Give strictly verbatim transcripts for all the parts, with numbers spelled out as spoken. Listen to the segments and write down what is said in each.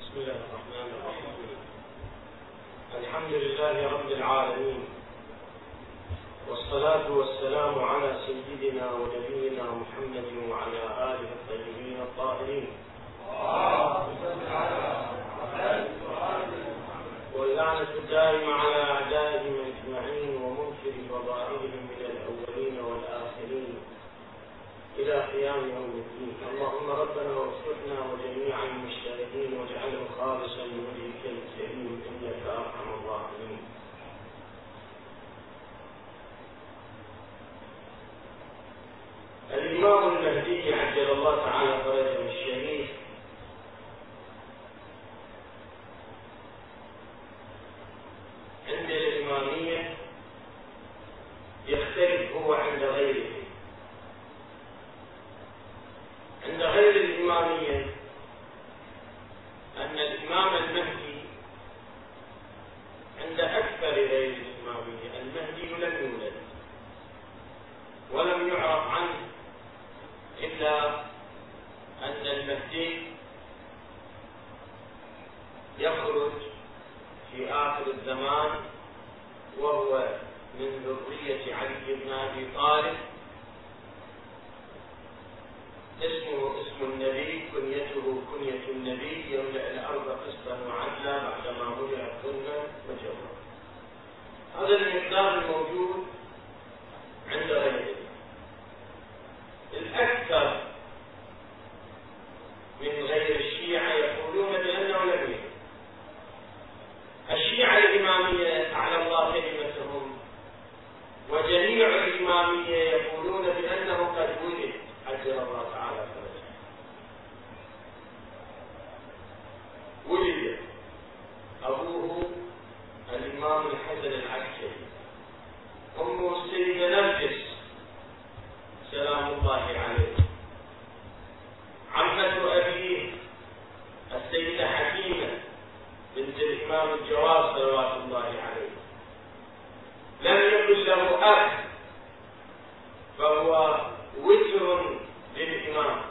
بسم الله الرحمن الرحيم. الحمد لله رب العالمين، والصلاة والسلام على سيدنا ونبينا محمد وعلى آله الطيبين الطاهرين، واللعنة الدائمة على أعدائهم أجمعين ومنكر فضائلهم من الأولين والآخرين إلى قيام يوم الدين. اللهم ربنا واغفرنا وجميع المشتركين واجعله خالصا لوجهك الكريم إنك أرحم الراحمين. الإمام المهدي عجل الله تعالى فرجه الشريف عند الإمامية يختلف هو عند غيره. عند غير الإمامية أن الإمام المهدي عند أكثر غير الإمامية المهدي لم يولد ولم يعرف عنه إلا أن المهدي يخرج في آخر الزمان وهو من ذرية علي بن أبي طالب، اسمه اسم النبي، كنيته كنية النبي، يملأ الأرض قسطا وعدلا بعدما ملئت ظلما وجورا. هذا المقدار الموجود عند غيره. الأكثر من غير الشيعة يقولون بأنه لم يولد. الشيعة الإمامية أعلى الله كلمتهم، وجميع الإمامية يقولون بأنه قد ولد عجل الله تعالى فرجه. ولد أبوه الإمام الحسن العسكري، أمه السيدة نرجس سلام الله عليه، عمة أبيه السيدة حكيمة بنت الإمام الجواد صلوات الله عليه. لم يكن له أخ فهو وتر للإمام.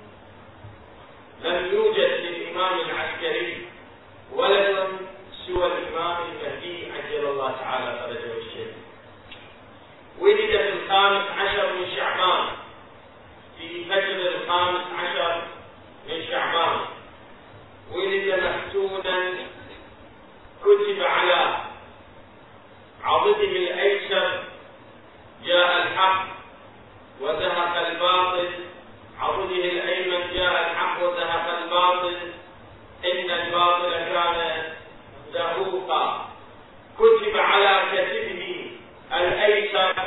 لم يوجد للإمام العسكري ولد سوى الإمام المهدي عجل الله تعالى فرجه الشريف. ولد في الخامس عشر من شعبان، في فجر الخامس عشر من شعبان. ولد مفتونا، كتب على عضده الأيسر جاء الحق وزهق الباطل، عضده الأيمن جاء الحق وزهق الباطل، إن الباطل كان زهوقا. كتب على كتبه الأيسر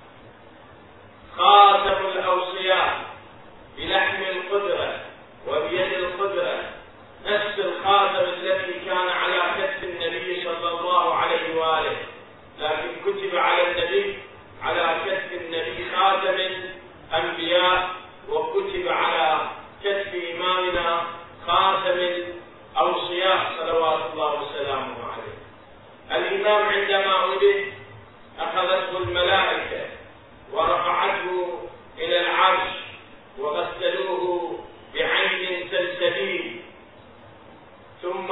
خاتم الأوصياء بلحم القدرة وبيد القدرة، نفس الخاتم الذي كان على كتف النبي صلى الله عليه وآله، لكن كتب على النبي على كتف النبي خاتم الأنبياء، وكتب على كتف إمامنا خاتم الأوصياء صلوات الله وسلامه عليه. الإمام عندما ولد أخذته الملائكة ورفعته إلى العرش وغسلوه بعين سلسبيل، ثم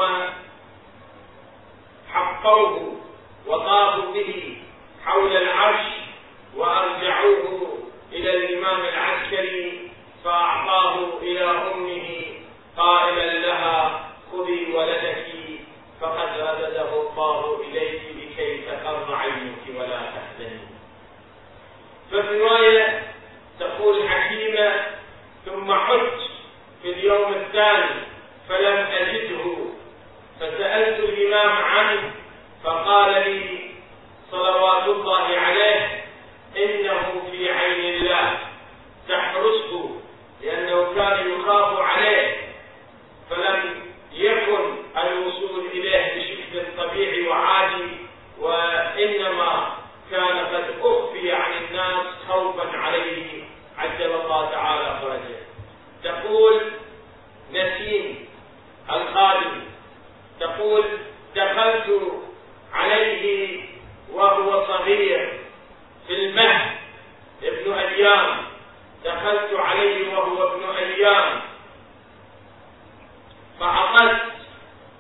حقوه وطافوا به حول العرش وأرجعوه إلى الإمام العسكري فأعطاه إلى أمه قائلا لها خذي ولدك فقد ردده الله إليك لكي تقر عينك ولا تحزني. ففي رواية تقول حكيمة ثم عدت في اليوم الثاني فلم أجده فسألت الإمام عنه فقال لي صلوات الله عليه إنه في عين الله تحرسه، لأنه كان يخاف عليه فلم يكن الوصول إليه بشكل طبيعي وعادي، وإنما كان قد أخفي عن الناس خوفا عليه عجل الله تعالى فرجه. تقول نسيم الخادم تقول دخلت عليه وهو صغير في المهد ابن أيام، دخلت عليه وهو ابن أيام فعقدت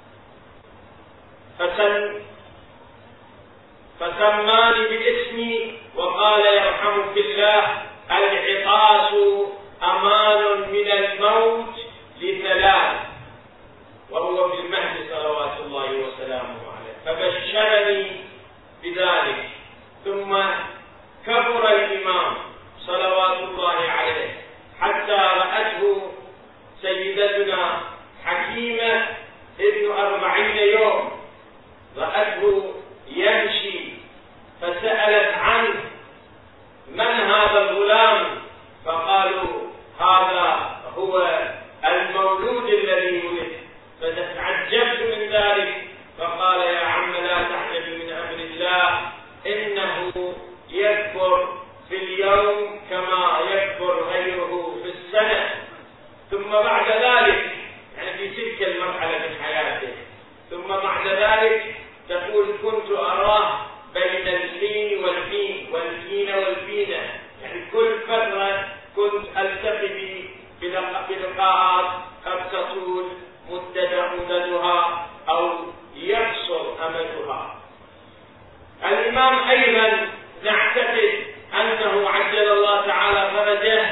سماني باسمي وقال يرحمك الله العطاس أمان من الموت لثلاث، وهو في المهد صلوات الله وسلامه عليه، فبشرني بذلك. ثم كبر الإمام صلوات الله عليه حتى رأته سيدتنا حكيمة ابن أربعين يوم، رأته يمشي فسألت عنه من هذا الغلام؟ فقالوا هذا هو المولود الذي ولد. فتعجبت من ذلك، فقال يا عم لا تحزن من أمر الله، إنه يكبر في اليوم كما يكبر غيره في السنة. ثم بعد ذلك، يعني في تلك المرحلة من حياته، ثم بعد ذلك تقول كنت أراه بين الحين والحين والحين والفينة، يعني كل فترة كنت ألتقي بلقاءات قد تطول مدتها أو يقصر أمدها. الإمام أيضا نعتقد أنه عجل الله تعالى فرجه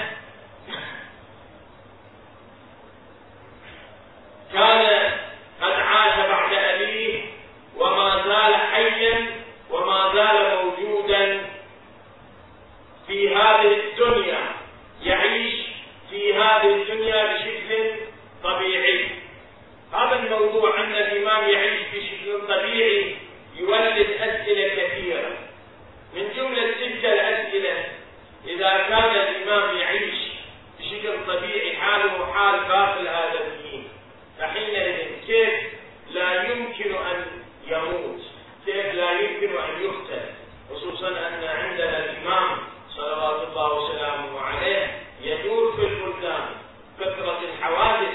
كان قد عاش بعد أبيه وما زال حيا وما زال موجودا في هذه الدنيا، يعيش في هذه الدنيا بشكل طبيعي. هذا الموضوع أن الإمام يعيش بشكل طبيعي يولد أسئلة كثيرة، من جملة تلك الأسئلة إذا كان الإمام يعيش بشكل طبيعي حاله حال باقي الآدميين، فحينئذ كيف لا يمكن أن يموت؟ كيف لا يمكن أن يقتل؟ خصوصا أن عندنا الإمام صلوات الله وسلامه عليه يدور في البلدان، كثرة الحوادث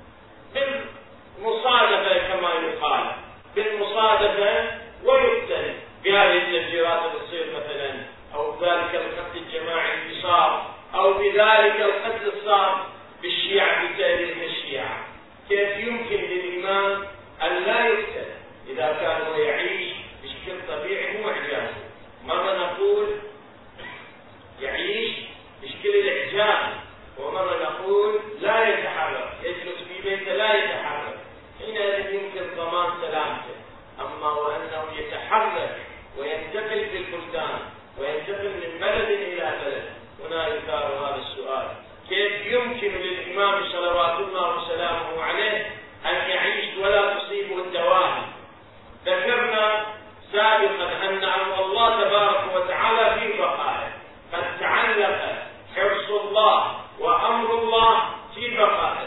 بالمصادفة كما يقال، بالمصادفة ويقتل بهذه التفجيرات اللي تصير مثلا، أو بذلك القتل الجماعي اللي صار، أو بذلك القتل الصار بالشيعة بتأليف الشيعة. كيف يمكن للإمام أن لا يقتل إذا كان هو يعيش بشكل طبيعي؟ مو إعجاز. مرة نقول يعيش بشكل الإعجاز، ومرة نقول لا يتحرك، يجلس في بيته لا يتحرك، حينئذ يمكن ضمان سلامته. أما وأنه يتحرك وينتقل في البلدان وينتقل من بلد إلى بلد، هنا يثار هذا السؤال: كيف يمكن للإمام صلوات الله وسلامه عليه أن يعيش ولا تصيبه الدواهي؟ ذكرنا سابقا أن الله تبارك وتعالى في بقائه، قد تعلق حرص الله وأمر الله في بقائه،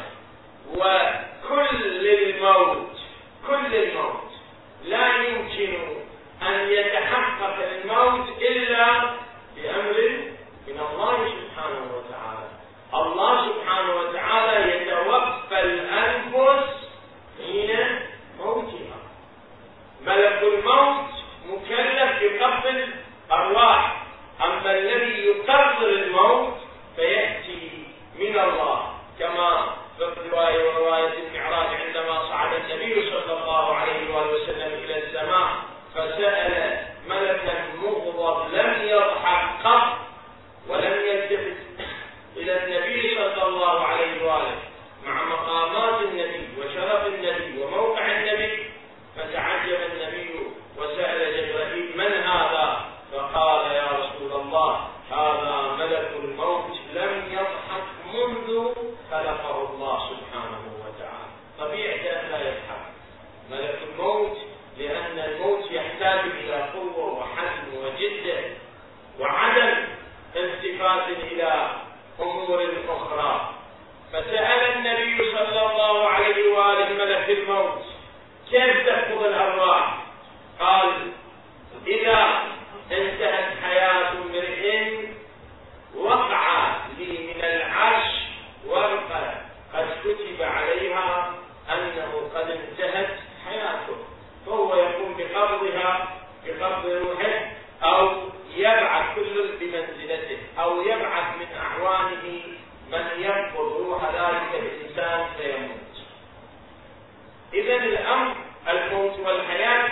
وكل الموت كل الموت لا يمكن أن يتحقق الموت إلا بأمر من الله سبحانه وتعالى. الله سبحانه وتعالى يتوفى الأنفس حين موتها. ملك الموت مكلف بقبض الأرواح، أما الذي يقرر الموت فيأتي من الله، كما في الرواية ورواية المعراج عندما صعد النبي صلى الله عليه وآله وسلم إلى السماء فسأل ملكا مغضب لم يضحك قط ولم يلتفت إلى النبي صلى الله عليه وآله مع مقامات النبي وشرف النبي وموقع النبي، فتعجب النبي وسأل جبرائيل: من هذا؟ فقال: يا رسول الله، هذا ملك الموت لم يضحك منذ خلقه الله سبحانه وتعالى. طبيعة أن لا يضحك ملك الموت، لأن الموت يحتاج إلى قوة وحزم وجدة وعدم التفات إلى أمور أخرى. فسأل النبي صلى الله عليه وآله ملك الموت: كيف تأخذ الأرواح؟ قال: إذا انتهت حياة امرئ وقع لي من العرش ورقة قد كتب عليها أنه قد انتهت حياته، فهو يقوم بقبضها بقبض روحه، أو يبعث كل بمنزلته، أو يبعث من أعوانه من يقبض روح ذلك الإنسان فيموت. إذن الأمر الموت والحياة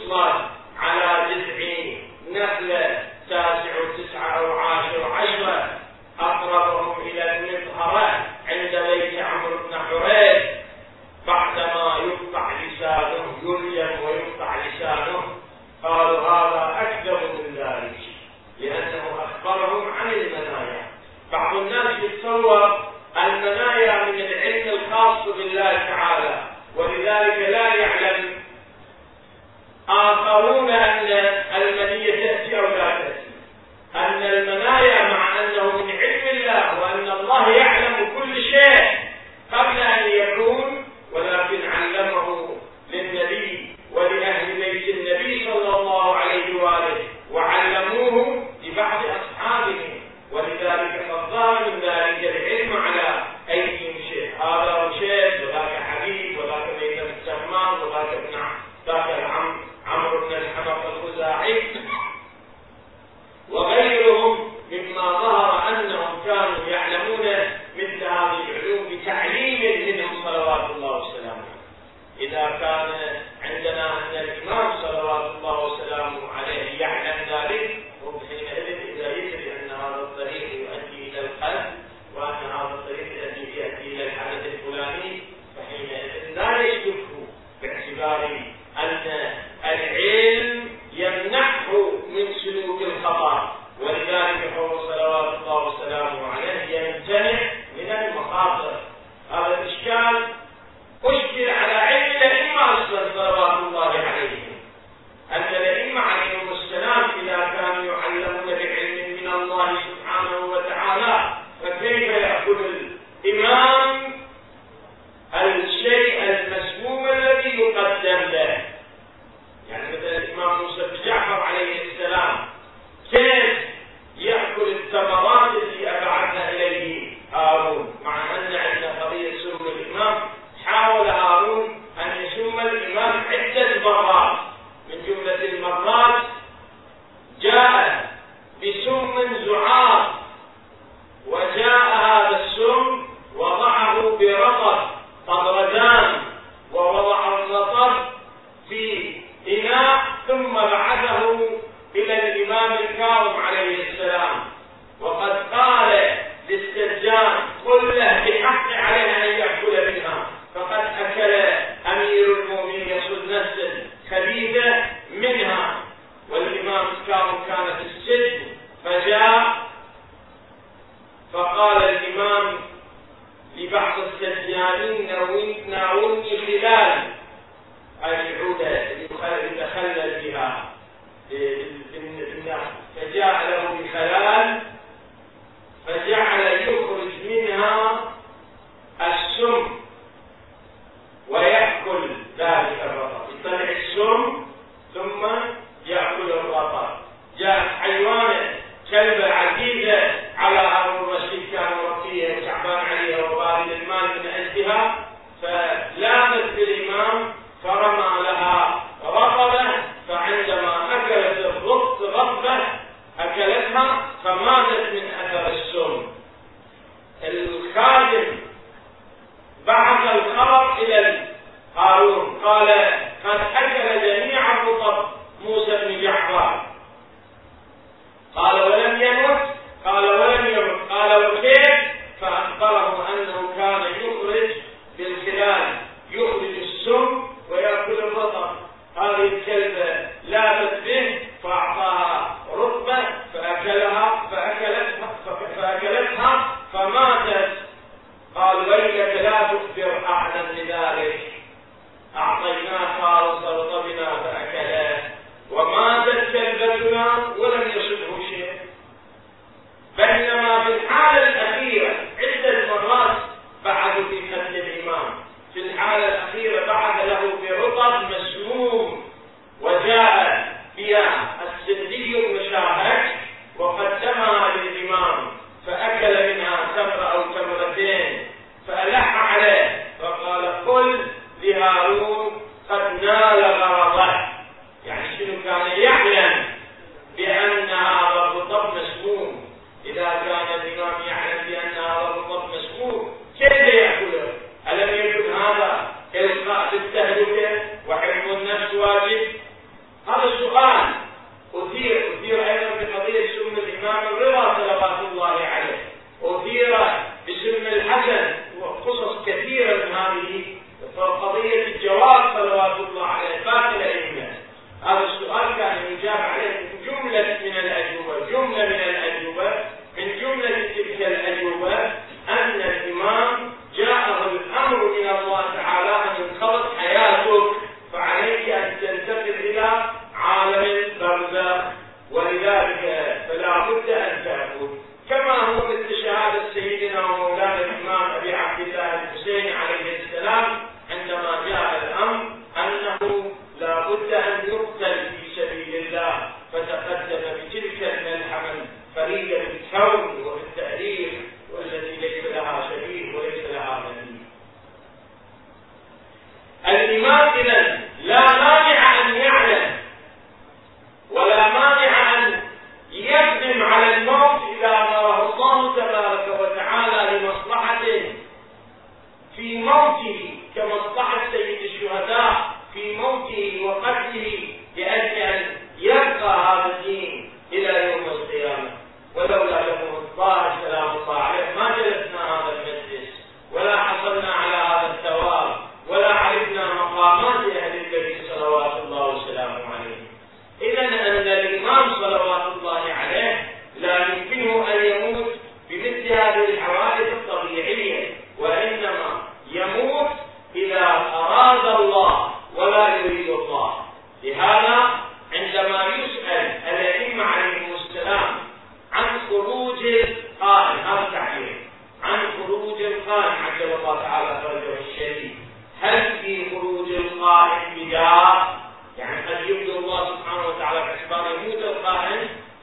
يصلى على جذع نخلة تاسع وتسعة أو عاشر وعشرة أقربهم إلى المطهرة عند بيت عمرو بن حريث بعدما يقطع لسانه يلجم ويقطع لسانه قالوا هذا أكذب من ذلك لأنه أخبرهم عن المنايا. بعض الناس يتصور المنايا من العلم الخاص بالله تعالى ولذلك لا يعلم آخرون أن المنية تأتي أو لا تأتي، أن المنايا مع أنه من علم الله وأن الله يعلم كل شيء قبل أن يكون، ولكن علمه للنبي ولأهل بيت النبي صلى الله عليه وآله وعلموه لبعض أصحابه، ولذلك فضل من ذلك العلم على أيديهم شيء، هذا شيء وذاك حبيب وذاك بيت السمان وذاك ابن ذاك العم عمرو بن الحمق الخزاعي وغيرهم مما ظهر أنهم كانوا يعلمون مثل هذه العلوم بتعليم منهم صلوات الله وسلامه. إذا كان عندنا أن الإمام صلوات الله وسلامه عليه يعلم ذلك وحينئذ إذا يدري أن هذا الطريق يؤدي إلى القلب وأن هذا الطريق يؤدي إلى الحدث الفلاني فحينئذ لا يشكه باعتبار أن العلم يمنعه من سلوك الخطأ، ولذلك هو صلوات الله وسلامه عليه يمتنع من المخاطر. هذا الإشكال أشكل على علم الأئمة أصلا صلوات الله عليهم، أن الأئمة عليهم السلام إذا كانوا يعلمون بعلم من الله سبحانه وتعالى فكيف يأخذ الإمام الشيء المسموم الذي يقدم له؟ يعني مثل الإمام موسى بن جعفر عليه السلام كيف يأكل الثمرات التي أبعثها إليه هارون، مع أن عندنا قضية سم الإمام حاول هارون أن يسم الإمام عدة مرات، من جملة المرات جاء بسم زعاف وجاء هذا السم وضعه برطب طبردان ووضع الرطب في إناء ثم بعثه إلى الإمام الكاظم عليه السلام، وقد قال للسجان قل له بحق عليه أن يأكل منها فقد أكل أمير المؤمنين يصد نفسه خبيثة منها، والإمام الكاظم كان في السجن فجاء فقال الإمام لبعض السجانين ناولني خلال العودة يتخلل بها بالناس، فجاء له بخلال فجعل يخرج منها السم ويأكل ذلك الرطب، يطلع السم ثم يأكل الرطب. جاءت حيوانة كلبة عزيزة على هارون الرشيد كان مربيها وتعبان عليها وبارد المال من أجلها، فلاقت بالإمام فرمى لها رطبة، فعندما أكلت الرطب رطبة أكلتها فماتت من أثر السم. الخادم بعث الخبر إلى هارون قال قد أكل جميع لا بد أن يقتل في سبيل الله، فتقدم بتلك الملحمة فريدة بالكون وفي التاريخ والتي ليس لها شبيه وليس لها مثيل. الإمام إذن لا مانع أن يعلم ولا مانع أن يقدم على الموت إذا أمره الله تبارك وتعالى لمصلحته في موته، كمصلحة سيد الشهداء في موته وقتله، لأجل أن يبقى هذا الدين إلى يوم القيامة. ولولا لهم الطاهر سلام الله عليه ما جلسنا هذا المجلس ولا حصلنا على هذا الثواب ولا عرفنا مقامات أهل البيت صلوات الله وسلامه عليه. إذن أن الإمام صلوات الله عليه لا يمكنه أن يموت بمثل هذه الحوادث الطبيعية، وإنما يموت إذا أراد الله ولا يريد الله. لهذا عندما يسأل الأئمة عليهم السلام عن خروج القائم، هذا التعبير عن خروج القائم عجل الله تعالى فرجه الشريف، هل في خروج القائم بداء؟ يعني قد يبدي الله سبحانه وتعالى باعتبار يموت القائم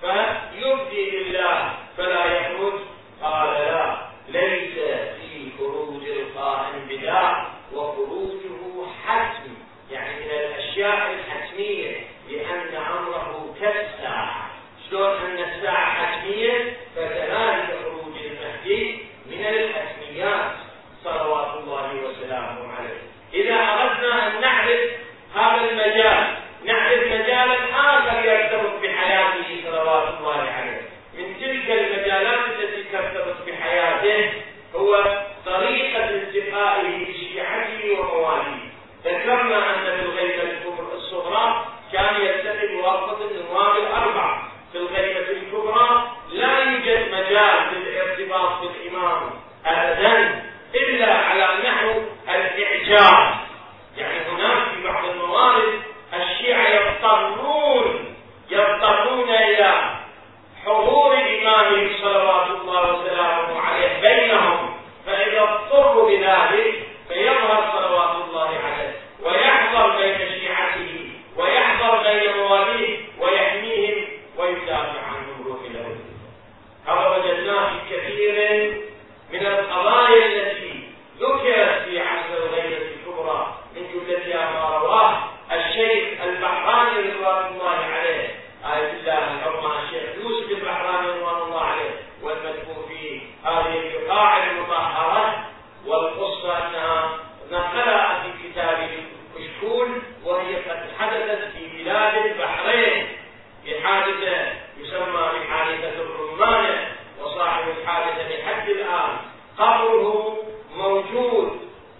فيبدي لله فلا يخرج. قال لا، ليس في خروج القائم بداء، وخروجه حتم، يعني من الأشياء الحتمية، لأن أمره كالساعة. شلون أن الساعة حتمية، فكذلك خروج المهدي من الحتميات صلوات الله وسلامه عليه. إذا أردنا أن نعرف هذا المجال، نعرف مجالا آخر يرتبط بحياته صلوات الله عليه. من تلك المجالات التي ترتبط بحياته هو طريقة التقائه بشيعته ومواليه. ذكرنا أن في الغيبة الصغرى كان يلتقي بواسطة النواب الأربع، في الغيبة الكبرى لا يوجد مجال للارتباط بالإمام أبدا إلا على نحو الإعجاب. يعني هناك في بعض الموارد الشيعة يضطرون يضطرون إلى حضور إمامهم صلوات الله وسلامه عليه بينهم، فإذا اضطروا بذلك فيظهر صلوات الله عليه ويحضر بين شيعته ويحضر بين مواليه ويحميهم ويدافع عنهم روح له. هذا وجدناه في كثير من القضايا التي ذكرت في عصر الغيبة الكبرى، من جملتها ما رواه الشيخ البحراني رضوان الله عليه، آية الله الحرمة الشيخ يوسف البحراني رضوان الله عليه، والمذكور في هذه البقاع المطهرة. والقصة أنها نقلها في كتاب كشكول، وهي قد حدثت في بلاد البحرين بحادثة يسمى بحادثة الرمانة، وصاحب الحادثة لحد الآن قبره موجود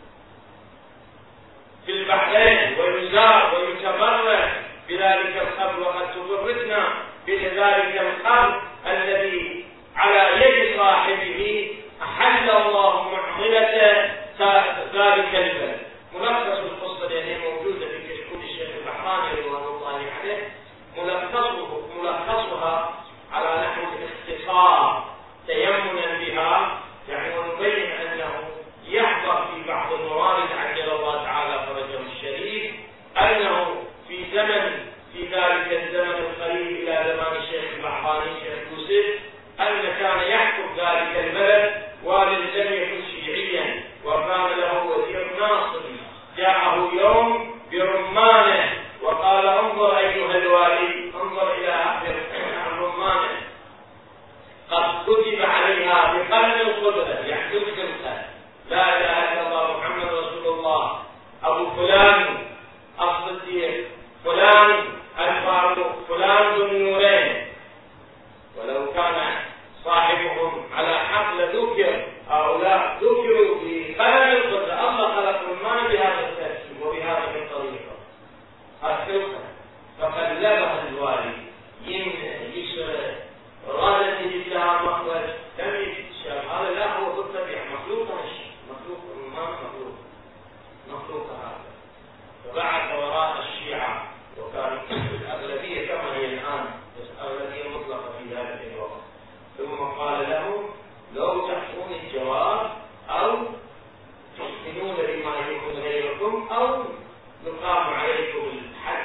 في البحرين ويزار ويتبرك بذلك القبر. وقد تبركنا بذلك القبر الذي على يد صاحبه أحل الله معضلة ذلك البلد. ملخص القصة لأنها موجودة في كشكول الشيخ البحراني رضوان الله عليه، ملخصه ملخصها على نحو الاختصار تيمنا بها، يعني ونبين أنه يحضر في بعض الموارد عجل الله تعالى فرجه الشريف أنه في زمن في ذلك الزمن القريب إلى زمان الشيخ البحراني الشيخ يوسف، أن كان يحكم ذلك البلد والد لم يكن شيعيا، وكان له وزير ناصري جاءه يوم برمانه وقال انظر أيها الوالي، انظر إلى الرمانه قد كتب عليها بقلم القدرة، يعني الخلقة لا إله إلا الله محمد رسول الله، أبو فلان الصديق، فلان الفاروق، فلان ذو النورين. ولو كان صاحبهم على حق لذكر، هؤلاء ذكروا بقلم القدرة. الله خلق الرمان بهذا الترتيب وبهذه الطريقة الخلقة، فقلبها الوالي يسر رادت لها مخرج لم يتشاف. هذا لا هو بالطبيعة مخلوق مخلوق ما مخلوق مخلوق هذا. فبعث وراء الشيعة، وكانت الأغلبية كما هي الآن، بس أغلبية مطلقة في ذلك الوقت. ثم قال لهم لو تحفون الجواب أو تحسنون بما يكون غيركم أو نقام عليكم الحد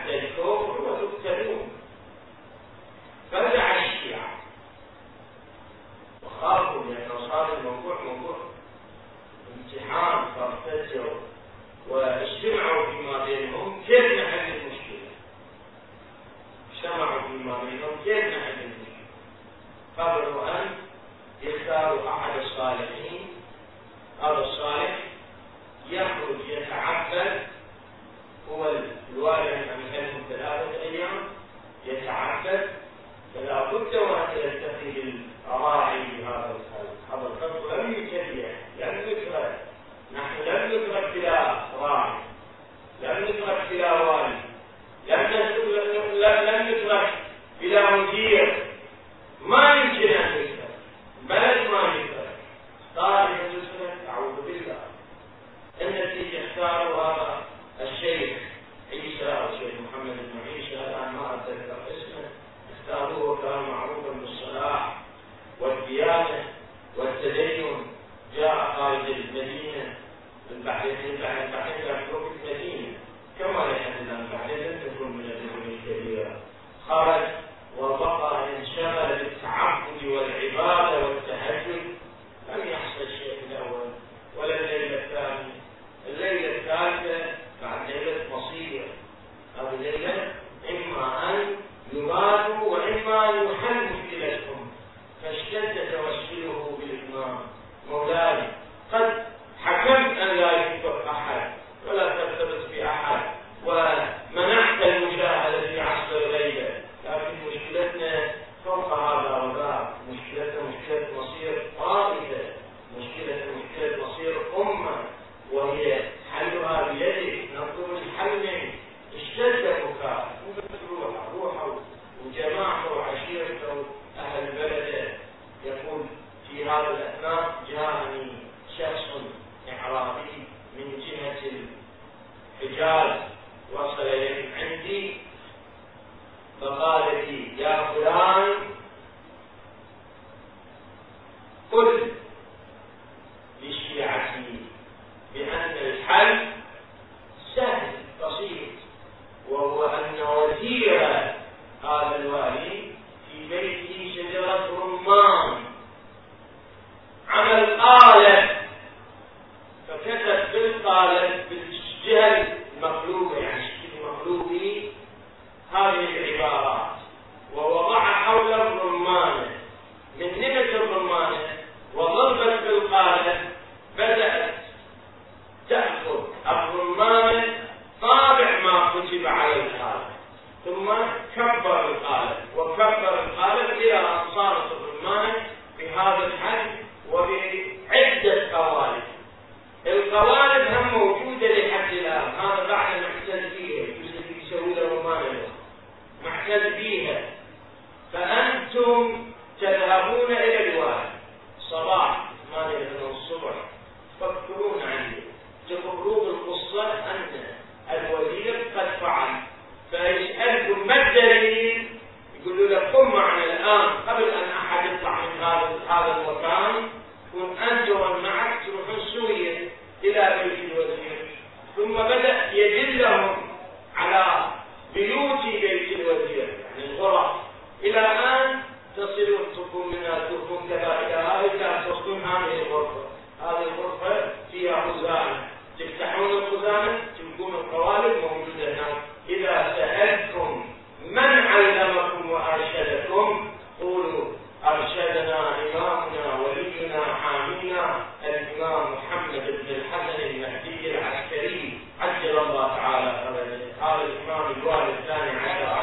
ثم كبر القالب، وكبر القالب إلى أن صارت الرمانة بهذا الحد وبعدة قوالب. القوالب هم موجودة لحد الآن، هذا بعد محتل فيها، يسوي له رمانة محتل فيها. فأنتم تذهبون إلى الوالد صباح ثمانية من الصبح، تفكرون عنه، تخبرون القصة أن الوزير قد فعل، فيسألكم ما الدليل؟ يقولوا لك قم معنا الآن قبل أن أحد يطلع من هذا هذا المكان، كن أنت ومن معك تروحون سوريا إلى بيت الوزير. ثم بدأ يدلهم على بيوت بيت الوزير، يعني الغرف، إلى أن تصلوا تكون منها تكون كذا إلى هذه تصلون هذه الغرفة. هذه الغرفة فيها خزانة، تفتحون الخزانة تلقون القوالب موجودة هناك. إذا سألتم من علمكم وأرشدكم قولوا أرشدنا إمامنا ولينا حامينا الإمام محمد بن الحسن المهدي العسكري عجل الله تعالى فرجه. هذا الإمام الوالد الثاني عشر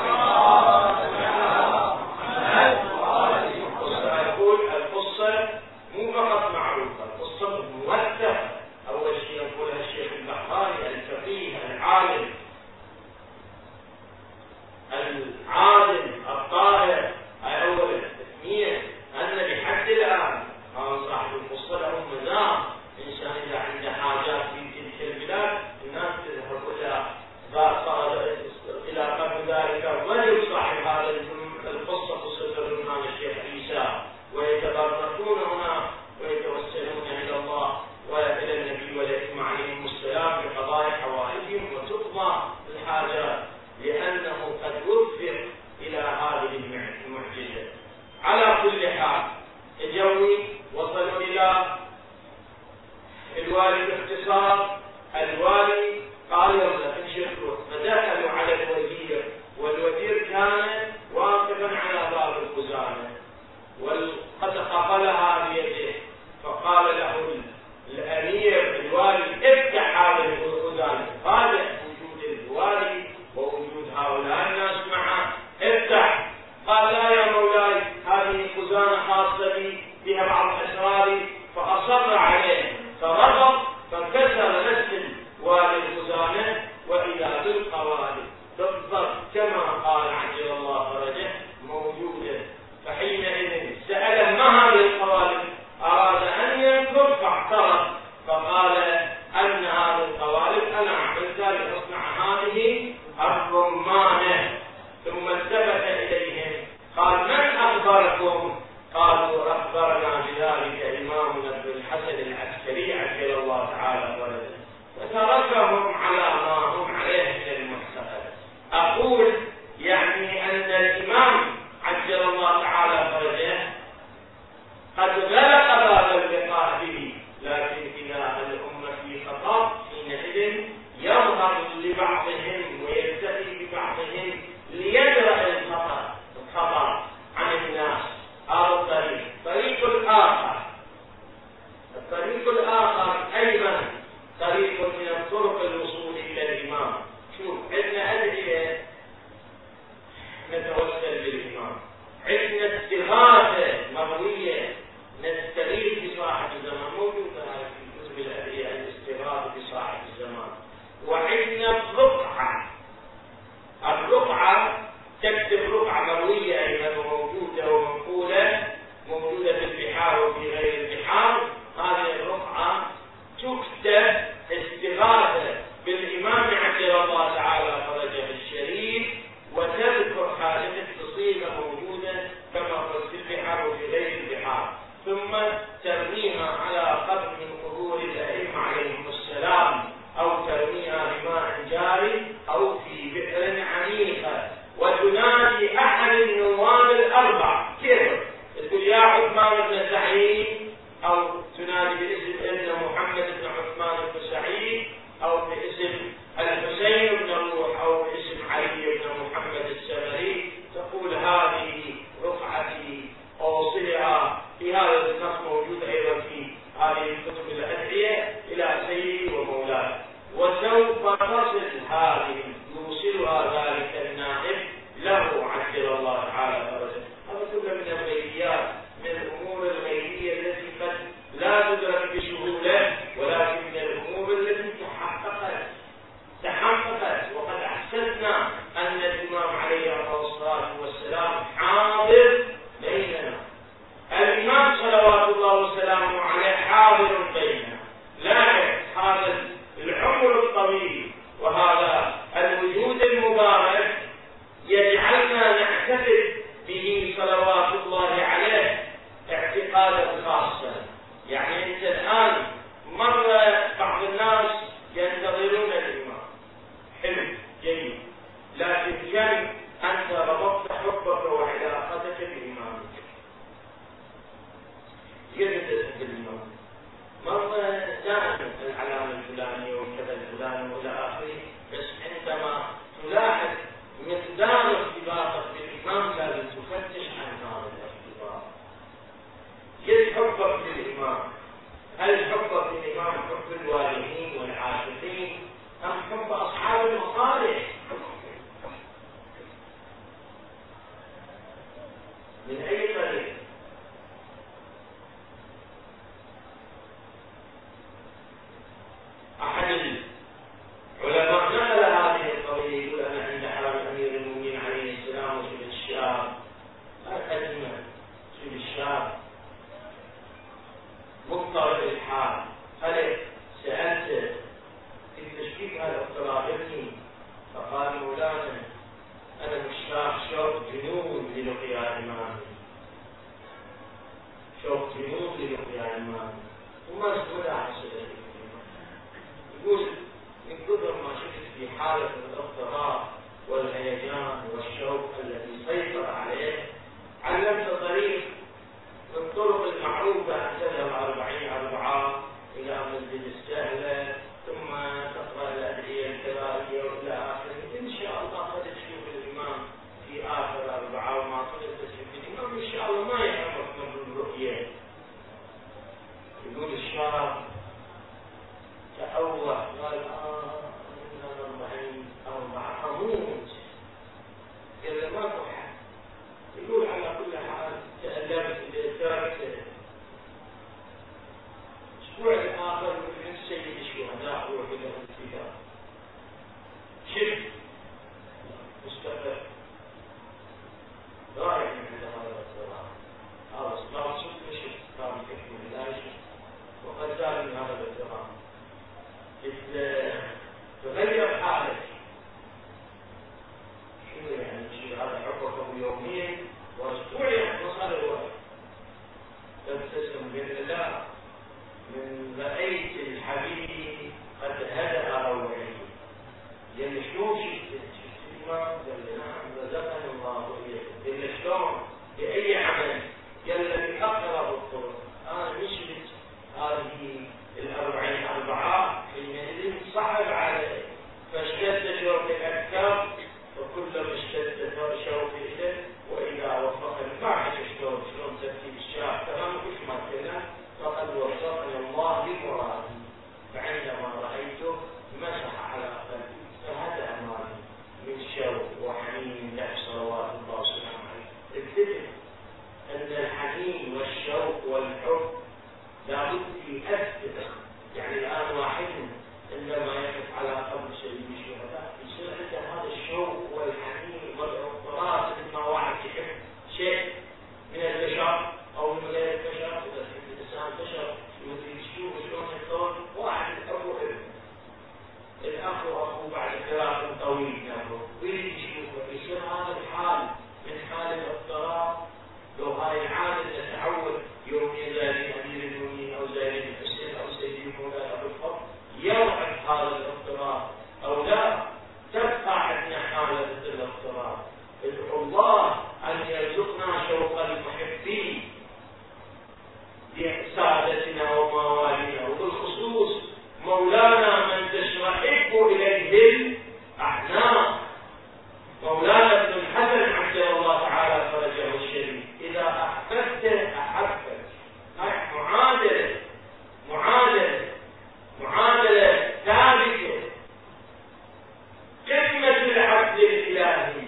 أقول القصة مو فقط معروفة، القصة موثقة. أول شيء يقولها الشيخ البحراني الفقيه العالم العادل الطاهر. هاي أول. اثنين أن بحد الآن هذا صاحب القصة له مزار، إنسان إذا عنده حاجات في تلك البلاد الناس تذهب إلى إلى قبل ذلك الأمان وما استمر على السبب. يقول من كثر ما شفت في حالة الاضطراب والهيجان والشوق الذي سيطر عليه علمت طريق من الطرق المعروفة أن تذهب أربعين أربعة إلى مسجد السهلة ثم تقرأ الأدعية الكرائية وإلى آخره. إن شاء الله قد تشوف الإمام في آخر أربعة وما قدرت تشوف الإمام إن شاء الله ما يحرمك من الرؤية. يقول الشاب تأوه قال آه إننا أربعين أربعة أموت. قال ما تحب. يقول على كل حال تألمت تركت الأسبوع الآخر من سيد الشهداء روح إلى الانتهاء شفت مستقر رايح من عند هذا الصراع خلاص ما شفت شفت كان يكفي لا شفت وقد زال من هذا الصراع تغير حالك. شنو يعني شيء هذا حقه يومين واسبوعين ما صار الوقت تبتسم بين الله من رأيت الحبيب قد هدأ روعي. يلي شلون شفت شفت ما قال نعم رزقني الله إياه. يلي شلون بأي عمل يلي أقرب الطرق أنا مشيت هذه الأربعين أربعة حينئذ صعب علي فاشتد شوقي أكثر وكلما اشتد شوقي إليه وإذا وفقني ما عرفت شلون شلون ترتيب الشعب تمام كل ما كنا فقد وفقني الله لمرادي. فعندما رأيته مسح على قلبي فهذا أمامي من شوق وحنين له صلوات الله وسلامه عليه. اكتشف أن الحنين والشوق والحب لابد يؤثر. يعني الآن واحد عندما يقف على قبر سيد الشهداء يصير عنده هذا الشوق والحنين والاضطراب مثل ما واحد يحب شيء من البشر أو من غير البشر. إذا تحب الإنسان بشر يريد يشوف شلون يكون واحد أبو ابن الأخ وأخوه بعد فراق طويل له يريد يشوفه يصير هذا الحال من حال الاضطراب. لو هاي العادة تتعود يوم يزاري أمير المؤمنين أو زاري الحسين أو سيدي مولانا أبو الفضل يضعف هذا الاضطراب أو لا تبقى عندنا حالة الاضطراب. ادعو الله أن يرزقنا شوق المحبين لسادتنا وموالينا وبالخصوص مولانا من تشرحب إليه الأحناف مولانا ابن الحسن عجل الله تعالى فرجه الشريف. إذا أحببت أحبك. هاي معادلة معادلة معادلة ثابتة. قمة العدل الإلهي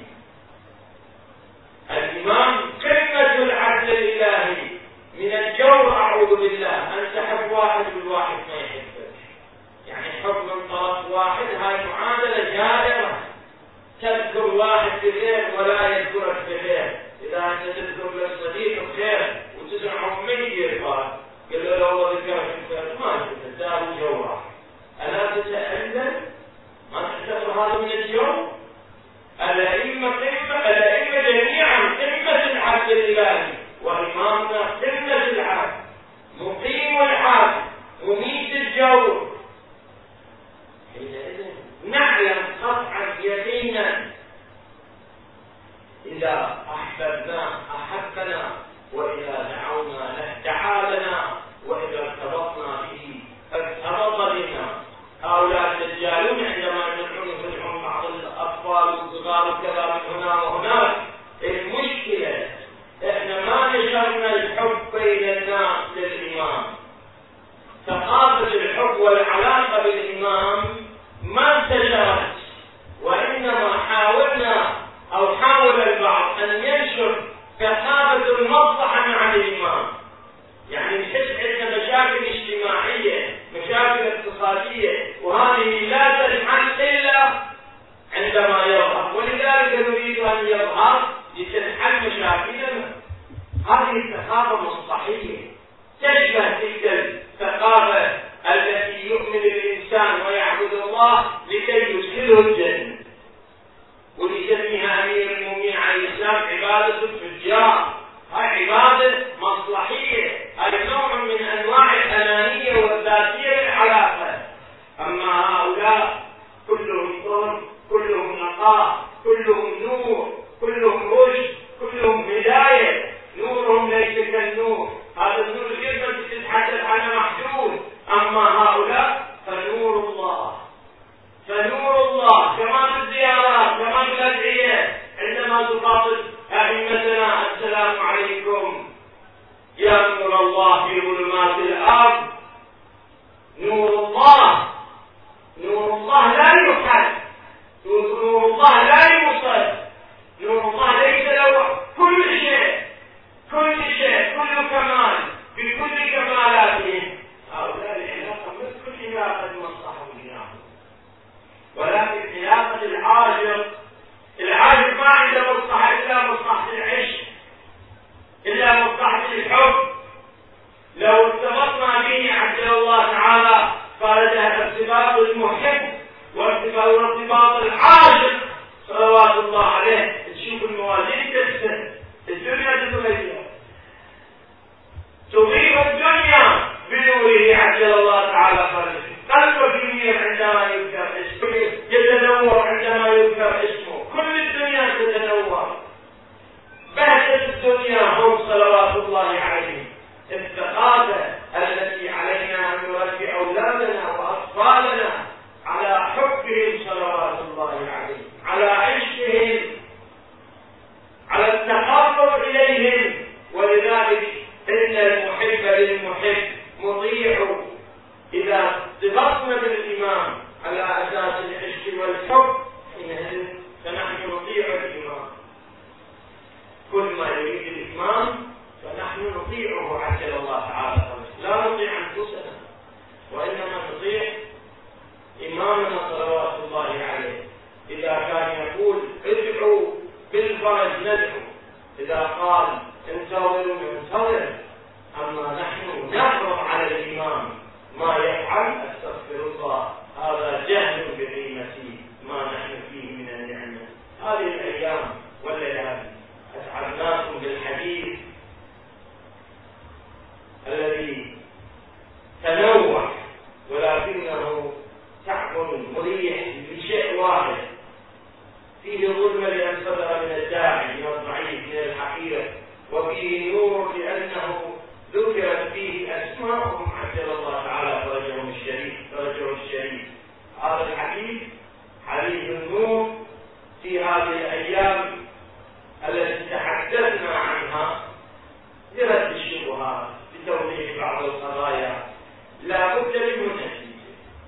الإمام قمة العدل الإلهي من الجور أعوذ بالله أن تحب واحد بالواحد ما يحبك. يعني حب من طرف واحد هاي معادلة جائرة. تذكر واحد بخير ولا يذكرك بخير. إذا أنت تذكر للصديق بخير وتسمعه من يرفع قال له لو الله ذكرك بخير ما تتداوي جوره. ألا تتألم ما تعتبر هذا من اليوم؟ الأئمة قمة الأئمة جميعا قمة العدل الإلهي وإمامنا قمة العدل مقيم العدل مميت الجور. حينئذ نعلم قطعا يقينا إذا أحببنا أحبنا وإذا دعونا له دعا لنا وإذا ارتبطنا به ارتبط بنا. هؤلاء الدجالون عندما يدعون يدعون بعض الأطفال والصغار وكذا من هنا وهناك. المشكلة إحنا ما نشرنا الحب بين الناس للإمام. ثقافة الحب والعلاقة بالإمام ما انتشرت وإنما حاولنا أو حاول البعض أن ينشر ثقافة المصلحة مع الإمام. يعني نحس عندنا مشاكل اجتماعية مشاكل اقتصادية وهذه لا تنحل إلا عندما يظهر. ولذلك نريد أن يظهر لتنحل مشاكلنا. هذه الثقافة مصلحية تشبه تلك الثقافة التي يؤمن الإنسان ويعبد الله لكي يدخله الجنة. وليسميها أمير المؤمنين عليه السلام عبادة الفجار. هاي عبادة مصلحية. هاي نوع من أنواع بيضاء، كلهم نور، كلهم رشد، كلهم هداية. نورهم ليس كالنور، هذا النور الجسم تتحدث عنه محدود. أما هؤلاء فنور الله، فنور الله كما في الزيارات، كما في الأدعية، عندما تخاطب أئمتنا السلام عليكم يا نور الله في ظلمات الأرض. نور الله، نور الله لا يحد، نور الله لا يوصف، نور الله ليس له كل شيء، كل شيء، كل كمال بكل كمالاته. هؤلاء العلاقة مثل علاقة مصلحة بينهم، ولكن علاقة العاشق، العاشق ما عنده مصلحة إلا مصلحة العشق، إلا مصلحة الحب. لو ارتبطنا به عجل الله تعالى قال ده ارتباط المحب وارتباط العاشق صلوات الله عليه. تشوف الموازين تكسر، الدنيا تتغير، تضيء الدنيا بنوره عجل الله تعالى فرجه. قلبك ينير عندما يذكر اسمه، يتنور عندما يذكر اسمه، كل الدنيا تتنور. بهجة الدنيا هم صلوات الله عليه. الثقافة التي علينا أن نربي أولادنا وأطفالنا على حبهم صلوات الله عليه، على عشقهم، على التقرب إليهم. ولذلك إن المحب للمحب مطيع. إذا ارتبطنا بالإمام على أساس العشق والحب حينئذ فنحن نطيع الإمام. كل ما يريد الإمام فنحن نطيعه عجل الله تعالى. لا نطيع أنفسنا وإنما نطيع إمامنا صلوات الله عليه. إذا كان يقول ادعوا بالفرج ندعو، إذا قال انتظروا ننتظر. أما نحن نفرض على الإمام ما يفعل، أستغفر الله، هذا جهل بقيمة ما نحن فيه من النعمة. هذه الأيام والليالي أسعدناكم بالحديث الذي تنوع، ولكنه تعب مريح بشيء واحد، فيه ظلم لأن صدر من الداعي، من الضعيف، من الحقير، وفيه نور لأنه ذكرت فيه أسماءهم عجل الله تعالى فرجهم الشريف، فرجهم الشريف. هذا الحديث حديث النور في هذه الأيام التي تحدثنا عنها لرد الشبهات، لتوضيح بعض القضايا. لا بد منه نتيجة.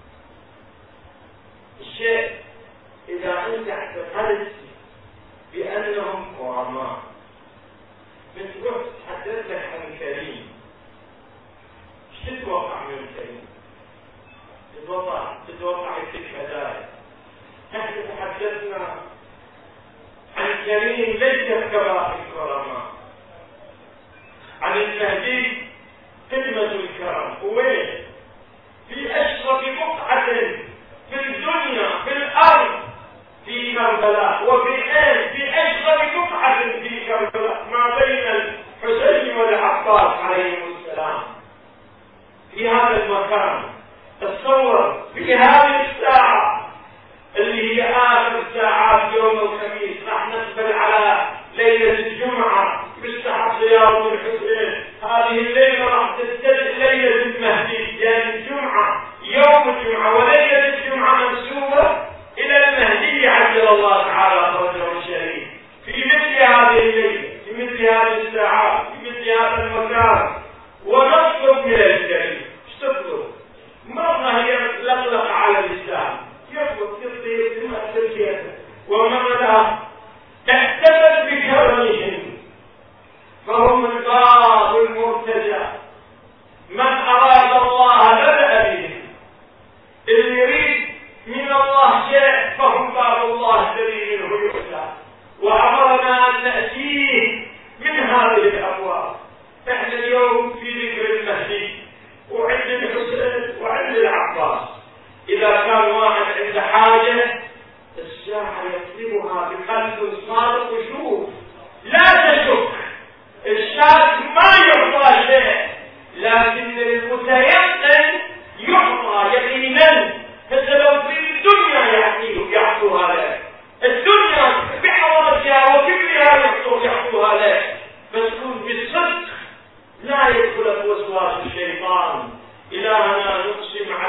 الشيء إذا أنت اعتقدت بأنهم كرماء، من تروح تتحدث لك عن كريم، ايش تتوقع من الكريم؟ تتوقع تتوقع يكتب هدايا. نحن تحدثنا عن كريم ليس كباقي الكرماء، عن المهدي خدمة الكرم. وين؟ في أشرف بقعة في الدنيا، في الأرض، في كربلاء. وفي الآن في أشرف بقعة في كربلاء ما بين الحسين والعباس عليهم السلام، في هذا المكان. تصور في هذه الساعة اللي هي آخر ساعات يوم الخميس، راح نقبل على ليلة الجمعة بالسحر صيام الحسين. هذه الليلة راح تبتدئ ليلة المهدي، يعني الجمعة، يوم الجمعة وليلة الجمعة منسوبة إلى المهدي عجل الله تعالى فرجه الشريف. في مثل هذه الليلة، في مثل هذه الساعات، في مثل هذا المكان، ونطلب من الكريم. ايش تطلب؟ مرة يطلق على الإسلام، يطلق يطلق يطلق، ومرة تحتفل بكرمهم، فهم الباب المرتجى. من أراد الله بدأ بهم، اللي يريد من الله شيء فهم باب الله الذي منه يؤتى. وأمرنا أن نأتيه من هذه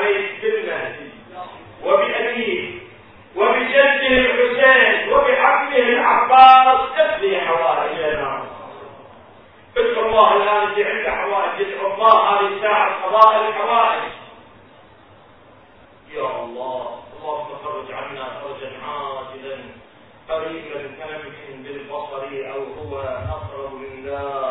عليك بالمهدي وبأبيه وبجده الحسين وبعمه العباس تقضي حوائجنا. ادعو الله الآن اللي عنده حوائج، ادعو الله هذه الساعة قضاء الحوائج. يا الله اللهم فرج عنا فرجا عاجلا قريبا كلمح بالبصر أو هو أقرب من ذلك.